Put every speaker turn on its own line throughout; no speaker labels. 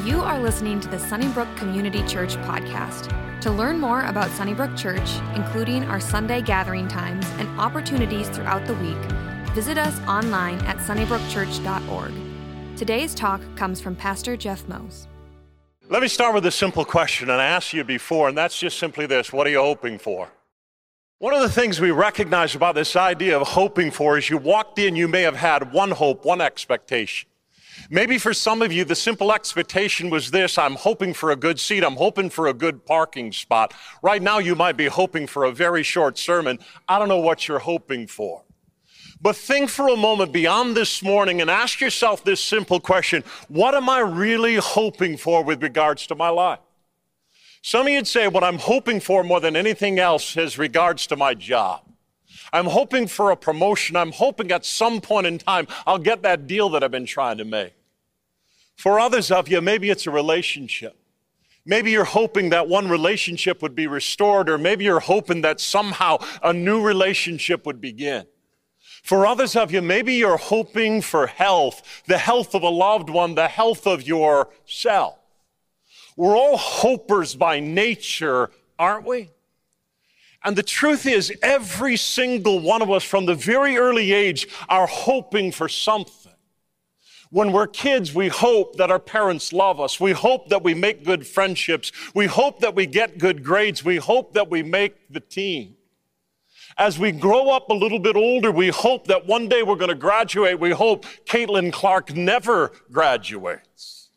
You are listening to the Sunnybrook Community Church podcast. To learn more about Sunnybrook Church, including our Sunday gathering times and opportunities throughout the week, visit us online at sunnybrookchurch.org. Today's talk comes from Pastor Jeff Mose.
Let me start with a simple question, and I asked you before, and that's just simply this: what are you hoping for? One of the things we recognize about this idea of hoping for is you walked in, you may have had one hope, one expectation. Maybe for some of you, the simple expectation was this: I'm hoping for a good seat. I'm hoping for a good parking spot. Right now, you might be hoping for a very short sermon. I don't know what you're hoping for. But think for a moment beyond this morning and ask yourself this simple question: what am I really hoping for with regards to my life? Some of you'd say what I'm hoping for more than anything else is regards to my job. I'm hoping for a promotion. I'm hoping at some point in time I'll get that deal that I've been trying to make. For others of you, maybe it's a relationship. Maybe you're hoping that one relationship would be restored, or maybe you're hoping that somehow a new relationship would begin. For others of you, maybe you're hoping for health, the health of a loved one, the health of yourself. We're all hopers by nature, aren't we? And the truth is, every single one of us from the very early age are hoping for something. When we're kids, we hope that our parents love us. We hope that we make good friendships. We hope that we get good grades. We hope that we make the team. As we grow up a little bit older, we hope that one day we're going to graduate. We hope Caitlin Clark never graduates.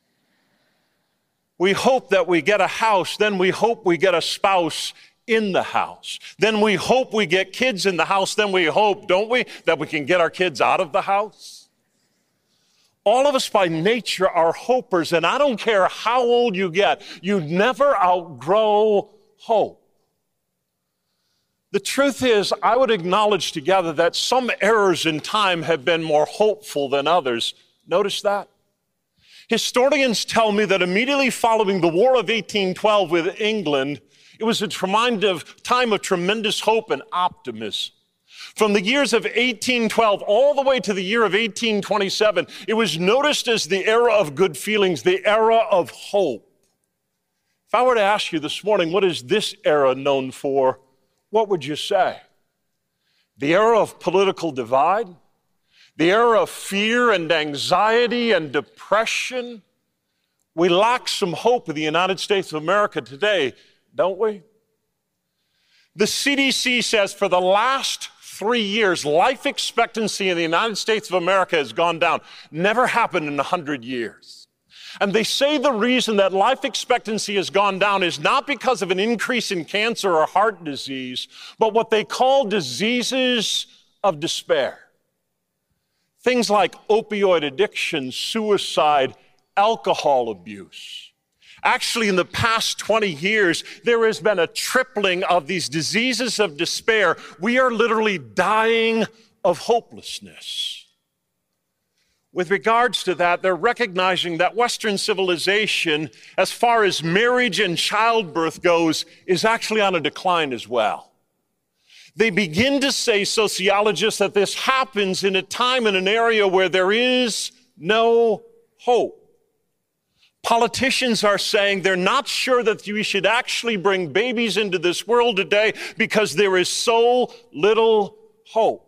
We hope that we get a house. Then we hope we get a spouse in the house. Then we hope we get kids in the house. Then we hope, don't we, that we can get our kids out of the house. All of us by nature are hopers, and I don't care how old you get, you never outgrow hope. The truth is, I would acknowledge together that some eras in time have been more hopeful than others. Notice that? Historians tell me that immediately following the War of 1812 with England, it was a time of tremendous hope and optimism. From the years of 1812 all the way to the year of 1827, it was noticed as the era of good feelings, the era of hope. If I were to ask you this morning, what is this era known for, what would you say? The era of political divide? The era of fear and anxiety and depression? We lack some hope in the United States of America today, don't we? The CDC says for the last 3 years, life expectancy in the United States of America has gone down. Never happened in 100 years. And they say the reason that life expectancy has gone down is not because of an increase in cancer or heart disease, but what they call diseases of despair. Things like opioid addiction, suicide, alcohol abuse. Actually, in the past 20 years, there has been a tripling of these diseases of despair. We are literally dying of hopelessness. With regards to that, they're recognizing that Western civilization, as far as marriage and childbirth goes, is actually on a decline as well. They begin to say, sociologists, that this happens in a time in an area where there is no hope. Politicians are saying they're not sure that we should actually bring babies into this world today because there is so little hope.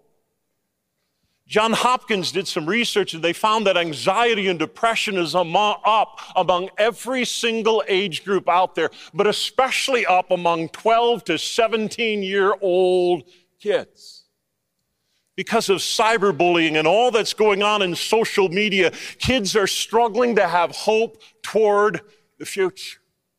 Johns Hopkins did some research and they found that anxiety and depression is up among every single age group out there, but especially up among 12 to 17-year-old kids. Because of cyberbullying and all that's going on in social media, kids are struggling to have hope toward the future.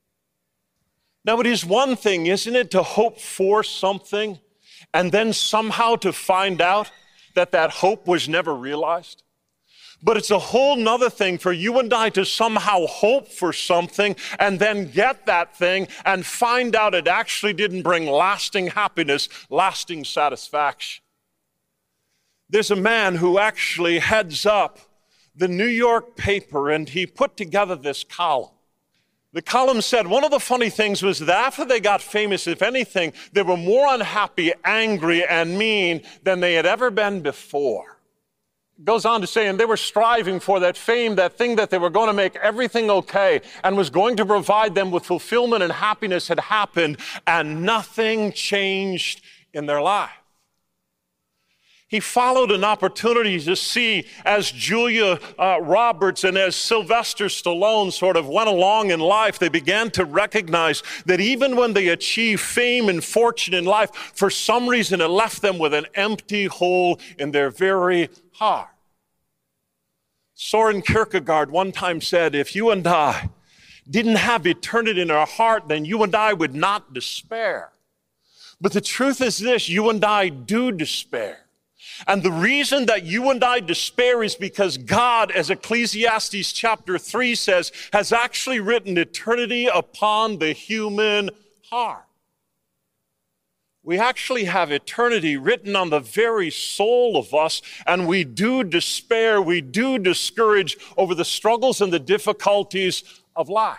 Now, it is one thing, isn't it, to hope for something and then somehow to find out that that hope was never realized? But it's a whole nother thing for you and I to somehow hope for something and then get that thing and find out it actually didn't bring lasting happiness, lasting satisfaction. There's a man who actually heads up the New York paper, and he put together this column. The column said one of the funny things was that after they got famous, if anything, they were more unhappy, angry, and mean than they had ever been before. goes on to say, and they were striving for that fame, that thing that they were going to make everything okay and was going to provide them with fulfillment and happiness had happened, and nothing changed in their life. He followed an opportunity to see, as Julia Roberts and as Sylvester Stallone sort of went along in life, they began to recognize that even when they achieved fame and fortune in life, for some reason it left them with an empty hole in their very heart. Soren Kierkegaard one time said, if you and I didn't have eternity in our heart, then you and I would not despair. But the truth is this, you and I do despair. And the reason that you and I despair is because God, as Ecclesiastes chapter 3 says, has actually written eternity upon the human heart. We actually have eternity written on the very soul of us, and we do despair, we do discourage over the struggles and the difficulties of life.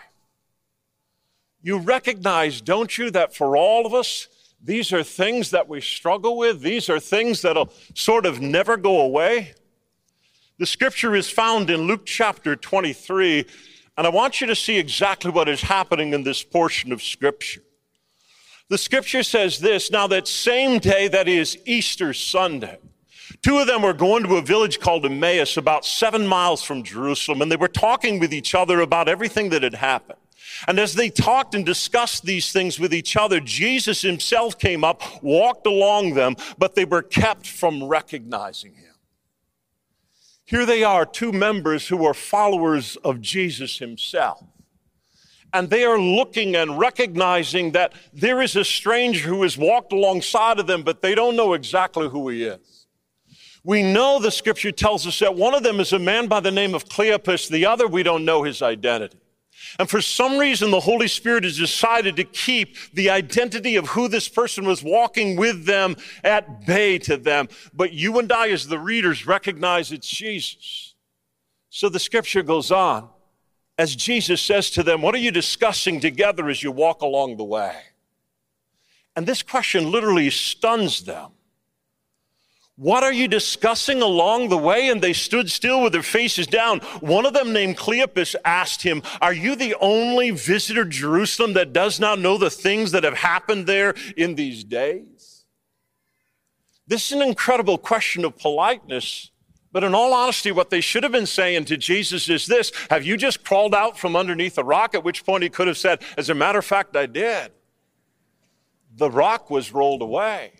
You recognize, don't you, that for all of us, these are things that we struggle with. These are things that'll sort of never go away. The scripture is found in Luke chapter 23, and I want you to see exactly what is happening in this portion of scripture. The scripture says this, now that same day, that is Easter Sunday, two of them were going to a village called Emmaus, about 7 miles from Jerusalem, and they were talking with each other about everything that had happened. And as they talked and discussed these things with each other, Jesus himself came up, walked along them, but they were kept from recognizing him. Here they are, two members who are followers of Jesus himself. And they are looking and recognizing that there is a stranger who has walked alongside of them, but they don't know exactly who he is. We know the scripture tells us that one of them is a man by the name of Cleopas, the other we don't know his identity. And for some reason, the Holy Spirit has decided to keep the identity of who this person was walking with them at bay to them. But you and I, as the readers, recognize it's Jesus. So the scripture goes on, as Jesus says to them, what are you discussing together as you walk along the way? And this question literally stuns them. What are you discussing along the way? And they stood still with their faces down. One of them, named Cleopas, asked him, are you the only visitor to Jerusalem that does not know the things that have happened there in these days? This is an incredible question of politeness, but in all honesty, what they should have been saying to Jesus is this, have you just crawled out from underneath a rock? At which point he could have said, as a matter of fact, I did. The rock was rolled away.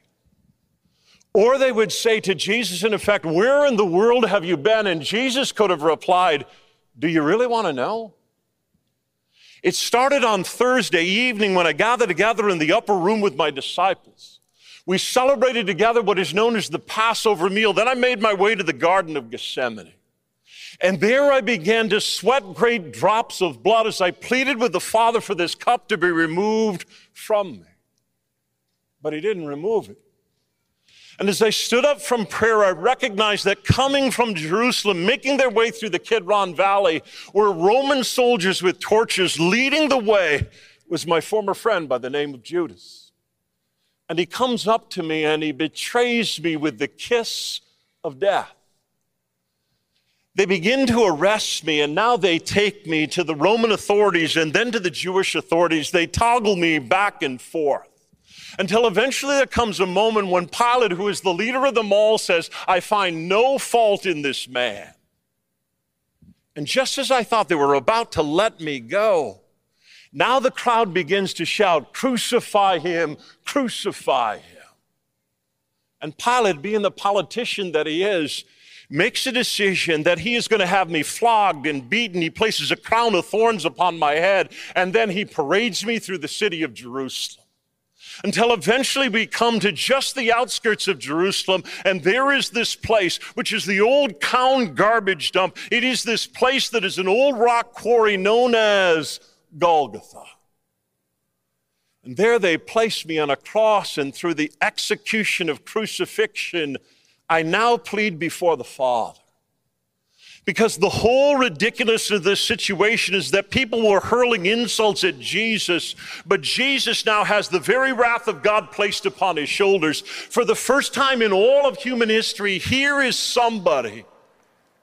Or they would say to Jesus, in effect, where in the world have you been? And Jesus could have replied, do you really want to know? It started on Thursday evening when I gathered together in the upper room with my disciples. We celebrated together what is known as the Passover meal. Then I made my way to the Garden of Gethsemane. And there I began to sweat great drops of blood as I pleaded with the Father for this cup to be removed from me. But he didn't remove it. And as I stood up from prayer, I recognized that coming from Jerusalem, making their way through the Kidron Valley, were Roman soldiers with torches. Leading the way was my former friend by the name of Judas. And he comes up to me and he betrays me with the kiss of death. They begin to arrest me, and now they take me to the Roman authorities and then to the Jewish authorities. They toggle me back and forth. Until eventually there comes a moment when Pilate, who is the leader of them all, says, I find no fault in this man. And just as I thought they were about to let me go, now the crowd begins to shout, crucify him, crucify him. And Pilate, being the politician that he is, makes a decision that he is going to have me flogged and beaten. He places a crown of thorns upon my head, and then he parades me through the city of Jerusalem. Until eventually we come to just the outskirts of Jerusalem, and there is this place, which is the old town garbage dump. It is this place that is an old rock quarry known as Golgotha. And there they place me on a cross, and through the execution of crucifixion, I now plead before the Father. Because the whole ridiculousness of this situation is that people were hurling insults at Jesus, but Jesus now has the very wrath of God placed upon his shoulders. For the first time in all of human history, here is somebody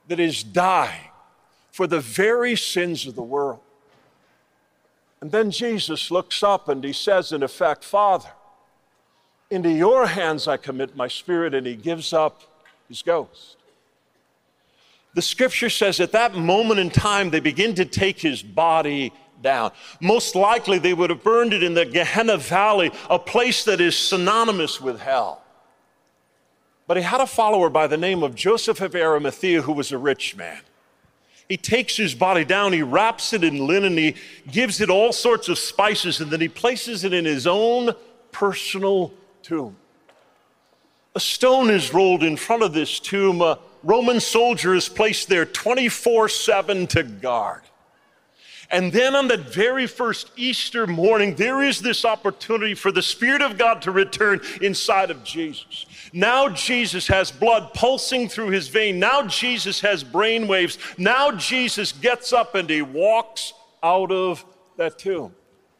that is dying for the very sins of the world. And then Jesus looks up and he says, in effect, Father, into your hands I commit my spirit, and he gives up his ghost. The scripture says at that moment in time, they begin to take his body down. Most likely they would have burned it in the Gehenna Valley, a place that is synonymous with hell. But he had a follower by the name of Joseph of Arimathea who was a rich man. He takes his body down, he wraps it in linen, he gives it all sorts of spices, and then he places it in his own personal tomb. A stone is rolled in front of this tomb. A Roman soldier is placed there 24/7 to guard. And then on that very first Easter morning, there is this opportunity for the Spirit of God to return inside of Jesus. Now Jesus has blood pulsing through his vein. Now Jesus has brain waves. Now Jesus gets up and he walks out of that tomb.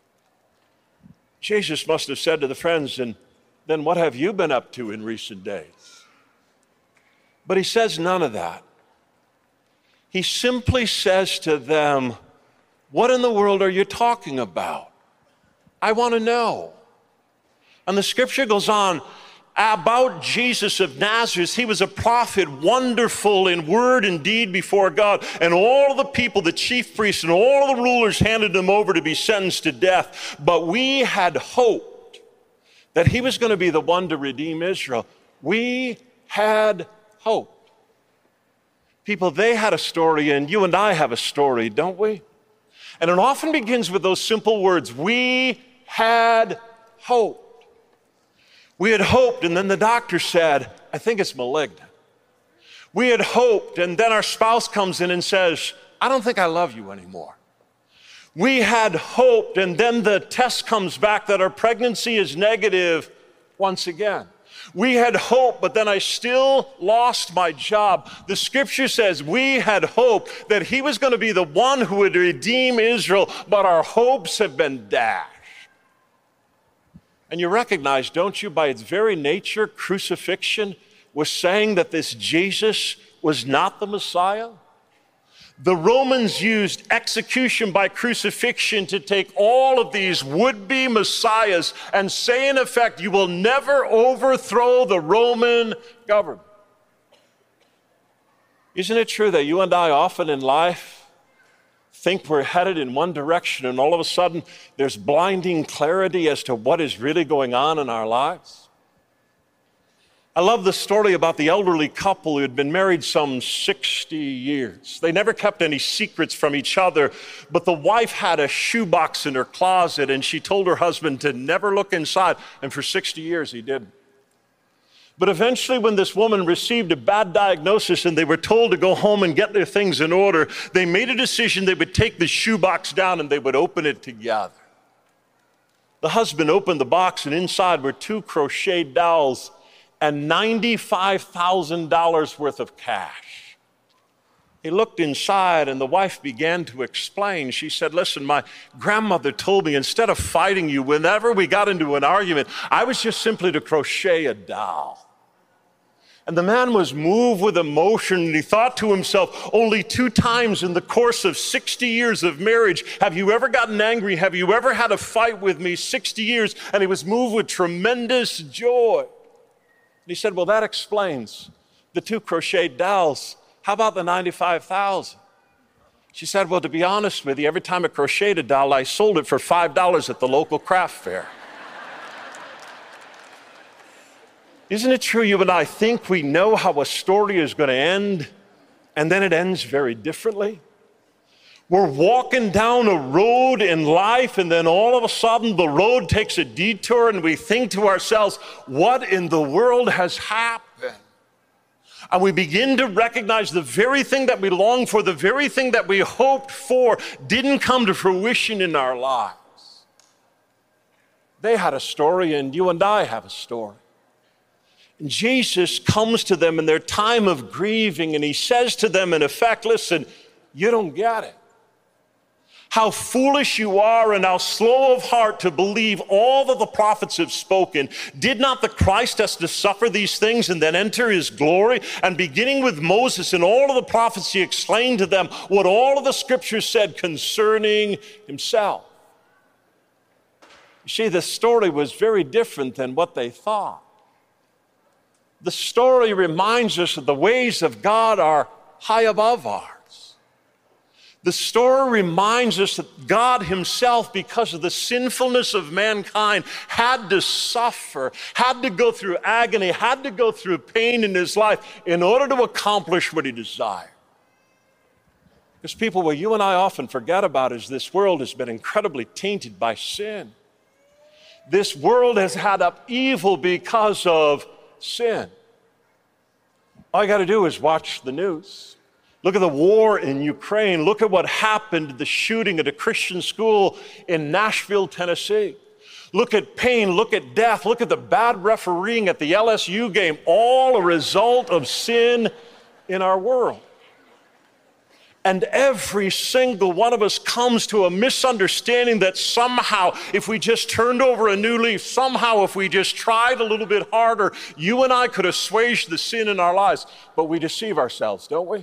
Jesus must have said to the friends, and then what have you been up to in recent days? But he says none of that. He simply says to them, what in the world are you talking about? I want to know. And the scripture goes on about Jesus of Nazareth. He was a prophet, wonderful in word and deed before God. And all the people, the chief priests and all the rulers handed him over to be sentenced to death. But we had hoped that he was going to be the one to redeem Israel. We had hope. People, they had a story, and you and I have a story, don't we? And it often begins with those simple words, we had hope. We had hoped, and then the doctor said, I think it's malignant. We had hoped, and then our spouse comes in and says, I don't think I love you anymore. We had hoped, and then the test comes back that our pregnancy is negative once again. We had hope, but then I still lost my job. The scripture says we had hope that he was going to be the one who would redeem Israel, but our hopes have been dashed. And you recognize, don't you, by its very nature, crucifixion was saying that this Jesus was not the Messiah? The Romans used execution by crucifixion to take all of these would-be messiahs and say, in effect, you will never overthrow the Roman government. Isn't it true that you and I often in life think we're headed in one direction and all of a sudden there's blinding clarity as to what is really going on in our lives? I love the story about the elderly couple who had been married some 60 years. They never kept any secrets from each other, but the wife had a shoebox in her closet and she told her husband to never look inside, and for 60 years he didn't. But eventually when this woman received a bad diagnosis and they were told to go home and get their things in order, they made a decision they would take the shoebox down and they would open it together. The husband opened the box and inside were 2 crocheted dolls and $95,000 worth of cash. He looked inside and the wife began to explain. She said, listen, my grandmother told me instead of fighting you, whenever we got into an argument, I was just simply to crochet a doll. And the man was moved with emotion, and he thought to himself, only 2 times in the course of 60 years of marriage have you ever gotten angry? Have you ever had a fight with me? 60 years. And he was moved with tremendous joy. And he said, well, that explains the 2 crocheted dolls. How about the $95,000? She said, well, to be honest with you, every time I crocheted a doll, I sold it for $5 at the local craft fair. Isn't it true you and I think we know how a story is going to end, and then it ends very differently? We're walking down a road in life, and then all of a sudden the road takes a detour, and we think to ourselves, what in the world has happened? And we begin to recognize the very thing that we longed for, the very thing that we hoped for, didn't come to fruition in our lives. They had a story, and you and I have a story. And Jesus comes to them in their time of grieving, and he says to them, in effect, listen, you don't get it. How foolish you are and how slow of heart to believe all that the prophets have spoken. Did not the Christ has to suffer these things and then enter his glory? And beginning with Moses and all of the prophets, he explained to them what all of the scriptures said concerning himself. You see, the story was very different than what they thought. The story reminds us that the ways of God are high above ours. The story reminds us that God himself, because of the sinfulness of mankind, had to suffer, had to go through agony, had to go through pain in his life in order to accomplish what he desired. Because people, what you and I often forget about is this world has been incredibly tainted by sin. This world has had up evil because of sin. All you got to do is watch the news. Look at the war in Ukraine. Look at what happened, the shooting at a Christian school in Nashville, Tennessee. Look at pain, look at death, look at the bad refereeing at the LSU game, all a result of sin in our world. And every single one of us comes to a misunderstanding that somehow, if we just turned over a new leaf, somehow if we just tried a little bit harder, you and I could assuage the sin in our lives. But we deceive ourselves, don't we?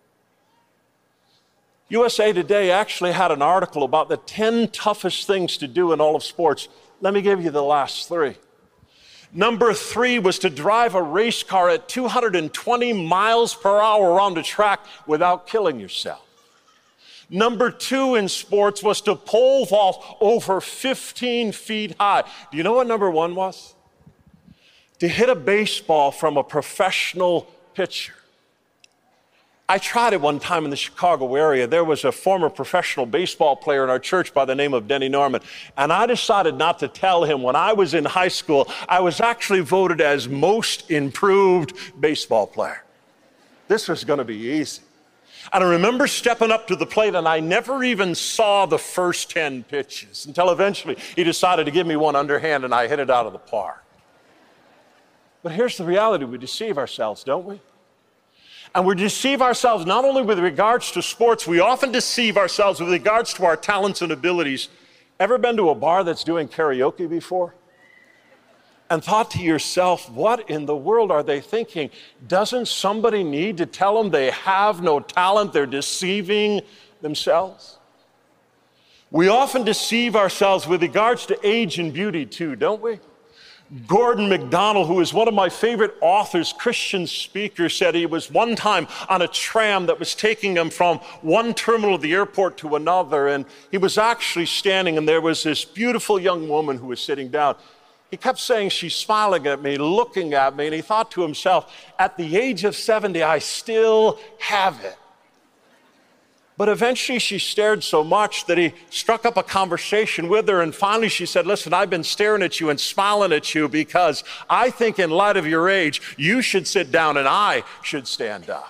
USA Today actually had an article about the 10 toughest things to do in all of sports. Let me give you the last 3. Number 3 was to drive a race car at 220 miles per hour around a track without killing yourself. Number 2 in sports was to pole vault over 15 feet high. Do you know what number 1 was? To hit a baseball from a professional pitcher. I tried it one time in the Chicago area. There was a former professional baseball player in our church by the name of Denny Norman. And I decided not to tell him when I was in high school, I was actually voted as most improved baseball player. This was going to be easy. And I remember stepping up to the plate, and I never even saw the first 10 pitches until eventually he decided to give me one underhand, and I hit it out of the park. But here's the reality. We deceive ourselves, don't we? And we deceive ourselves not only with regards to sports, we often deceive ourselves with regards to our talents and abilities. Ever been to a bar that's doing karaoke before? And thought to yourself, what in the world are they thinking? Doesn't somebody need to tell them they have no talent? They're deceiving themselves. We often deceive ourselves with regards to age and beauty too, don't we? Gordon MacDonald, who is one of my favorite authors, Christian speaker, said he was one time on a tram that was taking him from one terminal of the airport to another, and he was actually standing, and there was this beautiful young woman who was sitting down. He kept saying, she's smiling at me, looking at me, and he thought to himself, at the age of 70, I still have it. But eventually she stared so much that he struck up a conversation with her, and finally she said, listen, I've been staring at you and smiling at you because I think in light of your age, you should sit down and I should stand up.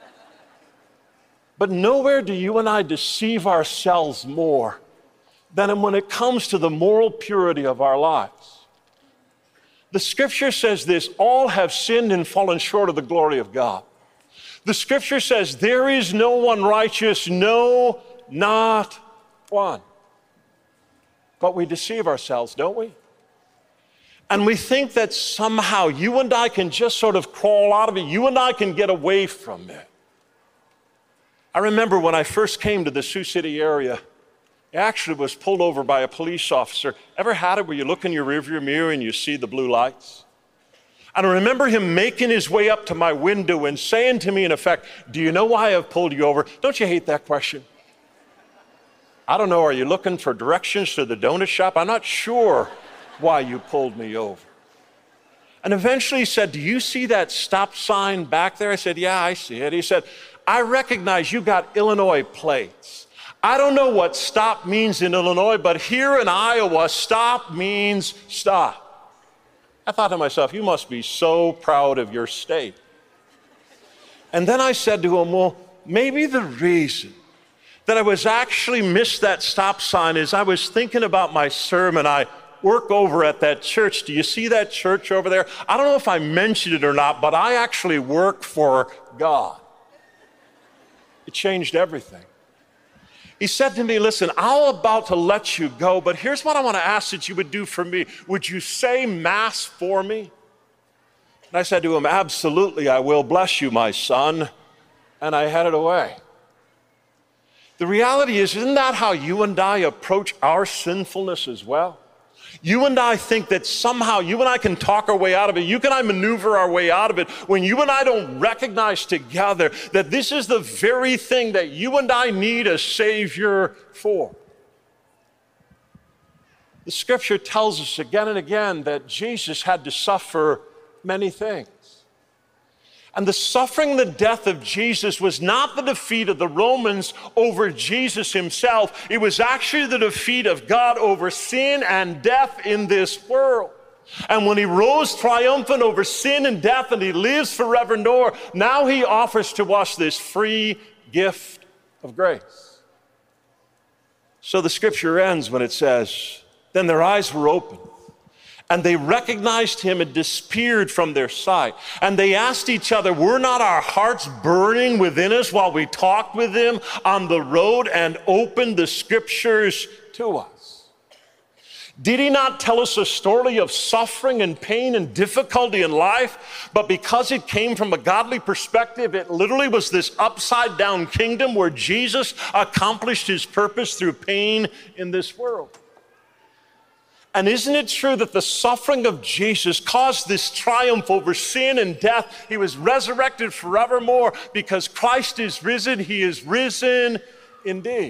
But nowhere do you and I deceive ourselves more than when it comes to the moral purity of our lives. The scripture says this, all have sinned and fallen short of the glory of God. The scripture says, there is no one righteous, no, not one. But we deceive ourselves, don't we? And we think that somehow you and I can just sort of crawl out of it. You and I can get away from it. I remember when I first came to the Sioux City area, I actually was pulled over by a police officer. Ever had it where you look in your rearview mirror and you see the blue lights? And I remember him making his way up to my window and saying to me, in effect, do you know why I've pulled you over? Don't you hate that question? I don't know, are you looking for directions to the donut shop? I'm not sure why you pulled me over. And eventually he said, do you see that stop sign back there? I said, yeah, I see it. He said, I recognize you got Illinois plates. I don't know what stop means in Illinois, but here in Iowa, stop means stop. I thought to myself, you must be so proud of your state. And then I said to him, well, maybe the reason that I was actually missed that stop sign is I was thinking about my sermon. I work over at that church. Do you see that church over there? I don't know if I mentioned it or not, but I actually work for God. It changed everything. He said to me, listen, I'm about to let you go, but here's what I want to ask that you would do for me. Would you say Mass for me? And I said to him, absolutely, I will. Bless you, my son. And I headed away. The reality is, isn't that how you and I approach our sinfulness as well? You and I think that somehow you and I can talk our way out of it. You and I maneuver our way out of it when you and I don't recognize together that this is the very thing that you and I need a Savior for. The scripture tells us again and again that Jesus had to suffer many things. And the suffering and the death of Jesus was not the defeat of the Romans over Jesus himself. It was actually the defeat of God over sin and death in this world. And when he rose triumphant over sin and death and he lives forevermore, now he offers to us this free gift of grace. So the scripture ends when it says, then their eyes were opened, and they recognized him and disappeared from their sight. And they asked each other, were not our hearts burning within us while we talked with him on the road and opened the scriptures to us? Did he not tell us a story of suffering and pain and difficulty in life? But because it came from a godly perspective, it literally was this upside down kingdom where Jesus accomplished his purpose through pain in this world. And isn't it true that the suffering of Jesus caused this triumph over sin and death? He was resurrected forevermore because Christ is risen. He is risen indeed.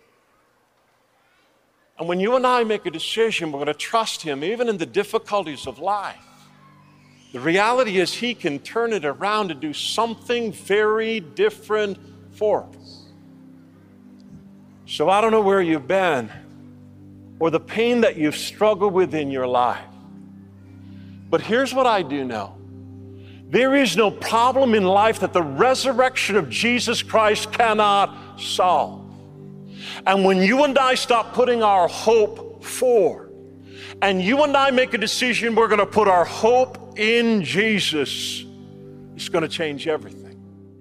And when you and I make a decision, we're going to trust him even in the difficulties of life. The reality is he can turn it around and do something very different for us. So I don't know where you've been, or the pain that you've struggled with in your life. But here's what I do know. There is no problem in life that the resurrection of Jesus Christ cannot solve. And when you and I stop putting our hope forward, and you and I make a decision we're going to put our hope in Jesus, it's going to change everything.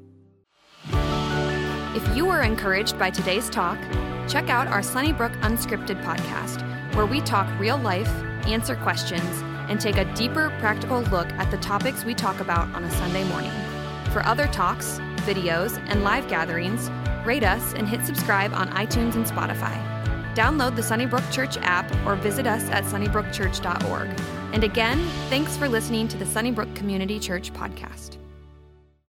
If you were encouraged by today's talk, check out our Sunnybrook Unscripted podcast, where we talk real life, answer questions, and take a deeper practical look at the topics we talk about on a Sunday morning. For other talks, videos, and live gatherings, rate us and hit subscribe on iTunes and Spotify. Download the Sunnybrook Church app or visit us at sunnybrookchurch.org. And again, thanks for listening to the Sunnybrook Community Church podcast.